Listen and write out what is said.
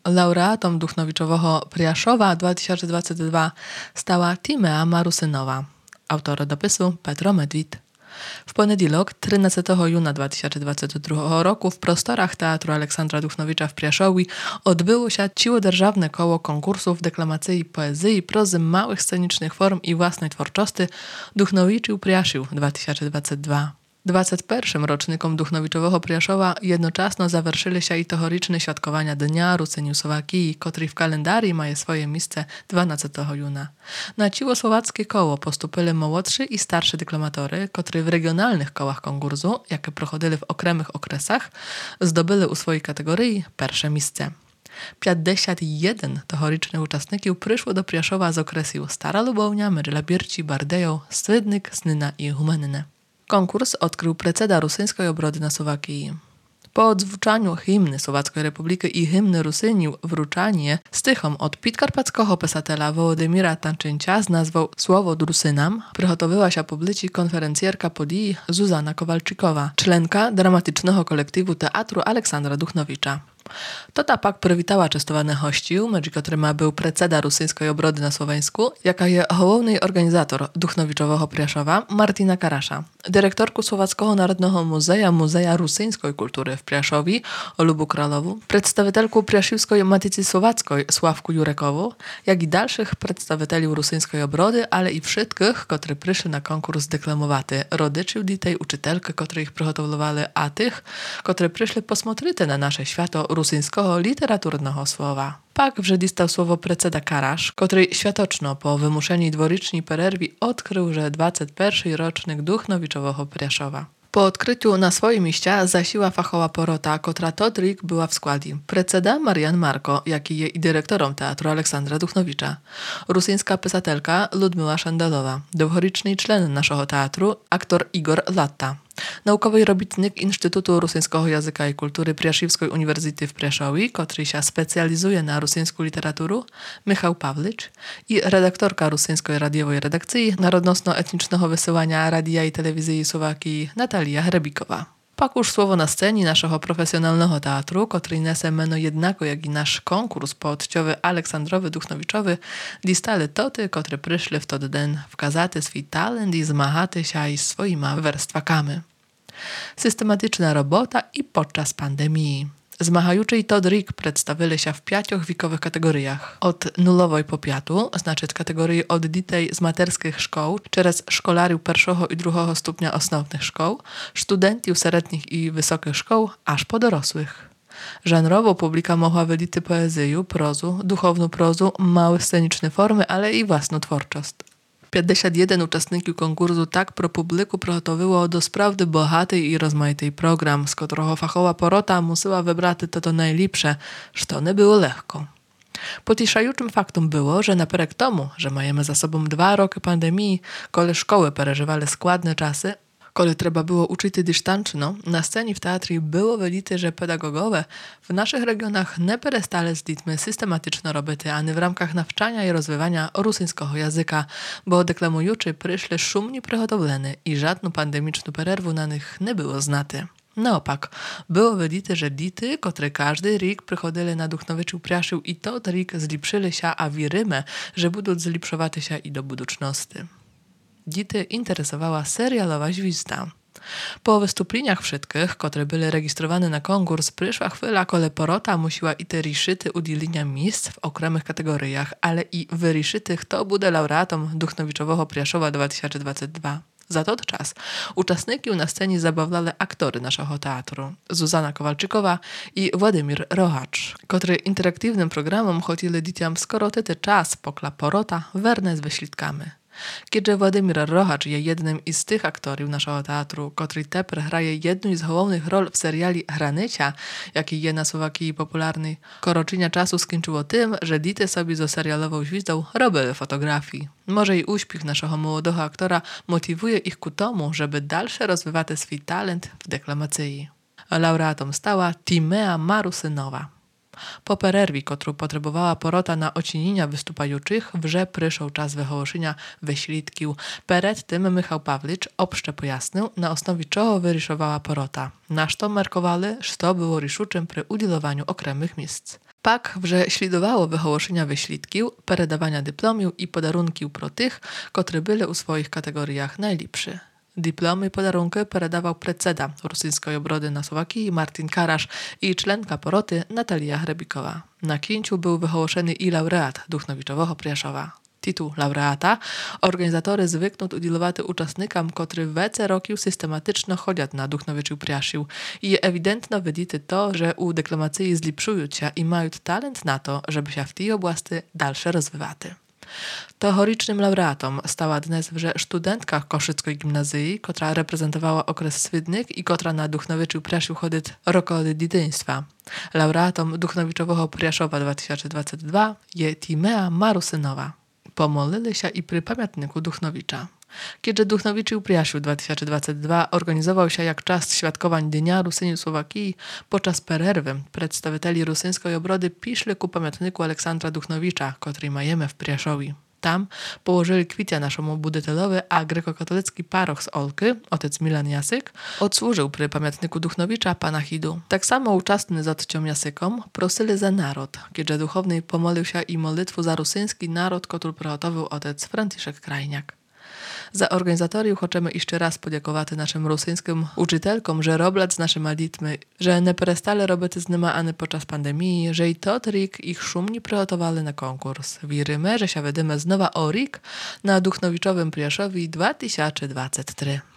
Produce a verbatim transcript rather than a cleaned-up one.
Laureatom Duchnowiczowoho Priaszowa dwa tysiące dwudziestego drugiego stała Timea Marusynowa. Autor dopisu Petro Medwid. W poniedziałek, trzynastego juna dwa tysiące dwudziestego drugiego roku w prostorach Teatru Aleksandra Duchnowicza w Priaszowie odbyło się ciłodержавne koło konkursów deklamacji poezji, prozy, małych scenicznych form i własnej twórczości Duchnowiczy Priaszył dwa tysiące dwudziesty drugi. dwudziestym pierwszym rocznikom Duchnowiczowego Priaszowa jednocześnie zaвершили się i tohoryczne świadkowania Dnia Rusyniu Słowakii, który w kalendarii ma swoje miejsce dwunastego juna. Na ciłosłowackie koło postupili młodszy i starszy deklamatory, którzy w regionalnych kołach konkursu, jakie prochodzili w okremych okresach, zdobyli u swojej kategorii pierwsze miejsce. pięćdziesiąt jeden tohorycznych uczestników przyszło do Priaszowa z okresu Stara Lubownia, Myrla Birci, Bardejo, Swydnyk, Snyna i Humenny. Konkurs odkrył preceda rusyńskiej obrody na Słowakii. Po odzwuczaniu hymny Słowackiej Republiki i hymny Rusyniu wróczanie stychom od podkarpackiego pisatela Wołodymira Tanczyncia z nazwą Słowo Rusynam przygotowała się publicznie konferencjerka podii Zuzana Kowalczykowa, czlenka dramatycznego kolektywu Teatru Aleksandra Duchnowicza. To ta pak przywitała częstowanych hościów, między którymi był preceda rusyńskiej obrody na Słoweńsku, jaka je główny organizator Duchnowiczowego Priaszowa Martina Karasza, dyrektorku Słowackiego Narodnego Muzeja Muzeja Rusyńskiej Kultury w Priaszowie Olubu Kralowu, przedstawicielku Priaszywskiej Matycy Słowackiej Sławku Jurekowu, jak i dalszych przedstawicieli rusyńskiej obrody, ale i wszystkich, którzy przyszli na konkurs deklamowaty, rodziców dzieci, uczytelki, które ich przygotowywali, a tych, którzy przyszli posмотрити na nasze świato rusyńskiego literaturnego słowa. Pak wrze dostał słowo preceda Karasz, który światoczno po wymuszeniu dworycznej pererwi odkrył, że dwudziesty pierwszy rocznik Duchnowiczowego Priaszowa. Po odkryciu na swoim mieście zasiła fachowa porota, która Todrik była w składzie. Preceda Marian Marko, jak i jej dyrektorom Teatru Aleksandra Duchnowicza. Rusyńska pisatelka Ludmila Szandalowa, długoletni czlen naszego teatru, aktor Igor Latta. Naukowy robitnik Instytutu Rusyńskiego Języka i Kultury Priaszywskiej Uniwersytety w Priaszowie, który się specjalizuje na rusyńską literaturę, Michał Pawlicz, i redaktorka rusyńskiej radiowej redakcji Narodnostno-Etnicznego Wysyłania Radia i Telewizji Słowakii Natalia Hrebikowa. Pak już słowo na scenie naszego profesjonalnego teatru, który nese meno jednako jak i nasz konkurs poodciowy Aleksandrowy Duchnowiczowy, dostali toty, które przyszli w ten dzień wkazać swój talent i zmagać się z swoimi warstwakami. Systematyczna robota i podczas pandemii. Zmagajuczy i Todrik przedstawili się w pięciach wiekowych kategoriach. Od nulowej po piątą, znaczy kategorii od dzieci z materskich szkoł, przez szkolariów pierwszego i drugiego stopnia osnovnych szkoł, studentów średnich i wysokich szkoł, aż po dorosłych. Żanrowo publika mogła wyliczyć poezję, prozu, duchowną prozu, małe sceniczne formy, ale i własną twórczość. pięćdziesiąt jeden uczestników konkursu tak pro publiku przygotowało do sprawdy bohatej i rozmaitej program, z którego fachowa porota musiała wybrać to to najlepsze, co nie było lekko. Pocieszającym faktem było, że naperek tomu, że majemy za sobą dwa roki pandemii, kole szkoły przeżywały składne czasy, kole trzeba było uczyć dystanczno, na scenie w teatrze było wyliczone, że pedagogowie w naszych regionach nie przestali z dziećmi systematyczne roboty, ani w ramach nawczania i rozwijania rusyńskiego języka, bo deklamujący przyszli szumnie przygotowleni i żadną pandemiczną przerwę na nich nie było znate. Naopak, było wyliczone, że dzieci, które każdy rok przychodzili na Duchnowiczu Priaszył i to rok zlepszyli się, a wierzymy, że będą zlepszować się i do budżności. Dzieci interesowała serialowa zwista. Po wystąpieniach wszystkich, które były rejestrowane na konkurs, przyszła chwila, kole porota musiała i te riszyty udzielenia miejsc w okremych kategoriach, ale i wyriszyty, kto będzie laureatom Duchnowiczowego Priaszowa dwa tysiące dwudziestego drugiego. Za ten czas uczestników na scenie zabawlali aktory naszego teatru Zuzana Kowalczykowa i Władimir Rohacz, którzy interaktywnym programem chodzili dzieciom skoro ten czas pokla porota werne z wyślitkami. Kiedy Władimir Rohacz jest jednym z tych aktorów naszego teatru, który teper hraje jedną z głównych ról w seriali Hranycia, jaki jest na Słowakii popularny, koroczynia czasu skończyło tym, że dzieci sobie z serialową gwizdą robili fotografii. Może i uśpiech naszego młodego aktora motywuje ich ku tomu, żeby dalsze rozwijać swój talent w deklamacji. Laureatom stała Timea Marusynowa. Po przerwie, którą potrzebowała porota na ocinienia występujących, wrze przyszł czas wyhołoszenia wyślitkił. Przed tym Michał Pawlicz obszcze pojasnił, na osnowie czego wyryszowała porota. Na co markowali, że to było riszuczym przy udzielowaniu okremnych miejsc. Pak вже слідувало виголошення вислідків, передавання дипломів і подарунків про тих, котрі були у своїх категоріях найліпші. Dyplomy i podarunki передавав председа Русинської оброди на Словакії Martin Karasz i czlenka poroty Natalia Hrebikowa. Na kінчу był wyhołoszeny i laureat Duchnowiczowego Priaszowa. Tytuł laureata organizatory zwyknуть уділувати учасникам, котрі веце років систематично ходять на Duchновичів Priaszył. I ewidentno видіти to, że u deklamacji zlipszuють się i mają talent na to, żeby się w tej oblasti dalsze rozwijać. Tegorycznym laureatom stała dnes wrze studentka Koszyckiej Gimnazji, która reprezentowała okres swydnych i która na Duchnowiczu Priaszył chodzić roko od dzieciństwa. Laureatom Duchnowiczowego Priaszowa dwa tysiące dwudziestego drugiego je Timea Marusynowa. Pomolili się i przy pamiętniku Duchnowicza. Kiedy Duchnowiczył Priaszył dwa tysiące dwudziesty drugi organizował się jak czas świadkowań Dnia Rusyni Słowakii, podczas pererwy przedstawicieli rusyńskiej obrody piszli ku pamiętniku Aleksandra Duchnowicza, który majemy w Priaszowi. Tam położyli kwitia naszemu budynkowi, a grekokatolicki paroch z Olki, otec Milan Jasyk, odsłużył przy pamiętniku Duchnowicza panachidu. Tak samo uczestny z otcią Jasykom prosili za naród, kiedy duchowny pomolił się i modlitwu za rusyński naród, który przygotował otec Franciszek Krajniak. Za organizatoriów chcemy jeszcze raz podziękować naszym rosyjskim uczytelkom, że robią z naszymi dziećmi, że nie przestali robić z nimi ani podczas pandemii, że i tot rok ich szumnie przygotowali na konkurs. Wierzymy, że się widzimy znowu o rok na Duchnowiczowym Priaszowi dwa tysiące dwudziestym trzecim.